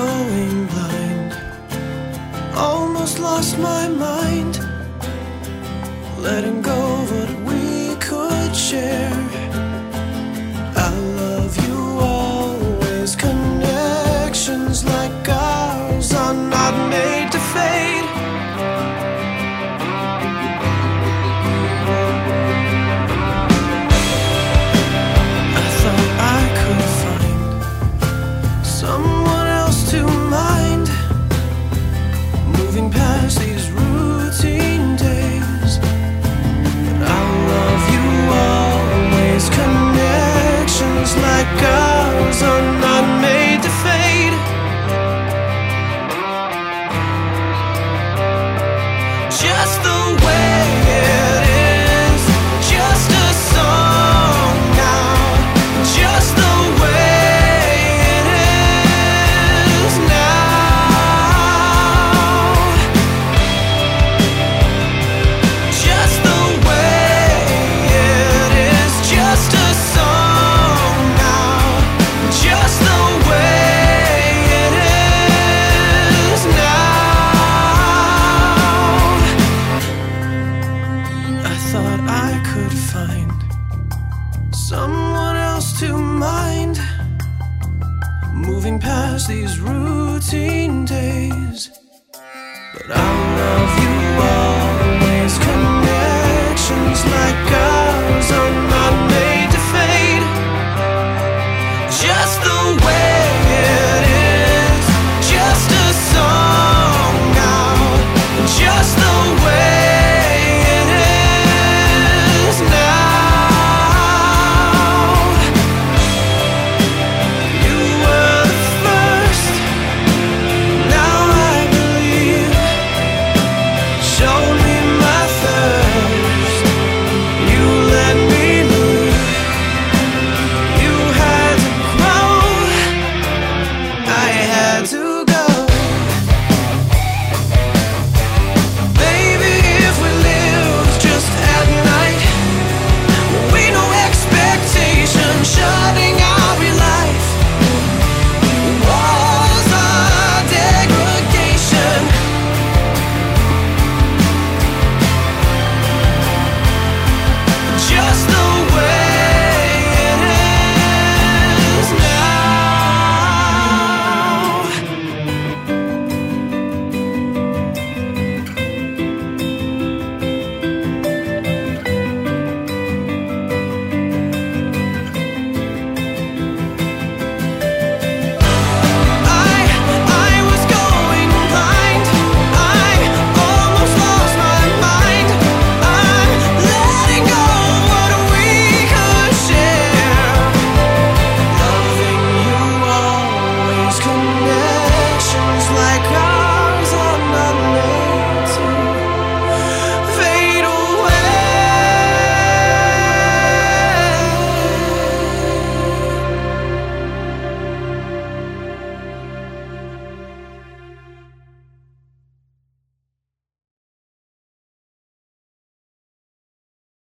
going blind. Almost lost my mind, letting go of what we could share. I love you always. Connections like ours are not made to fade. I thought I could find someone else to mind, moving past these routine days. But I love you always. Connections like ours are not made to fade. Just the way it is, just a song now. Just the way it is now. Just the way it is, just a song now. Just the way it is now. I thought I could find someone else to mind, moving past these routine days. But I love you always. Connections like ours are not made to fade. Just the way it is, just a song now. Just the way it is now. You were the first, now I believe. Show me my thirst, you let me leave. You had to grow, I had to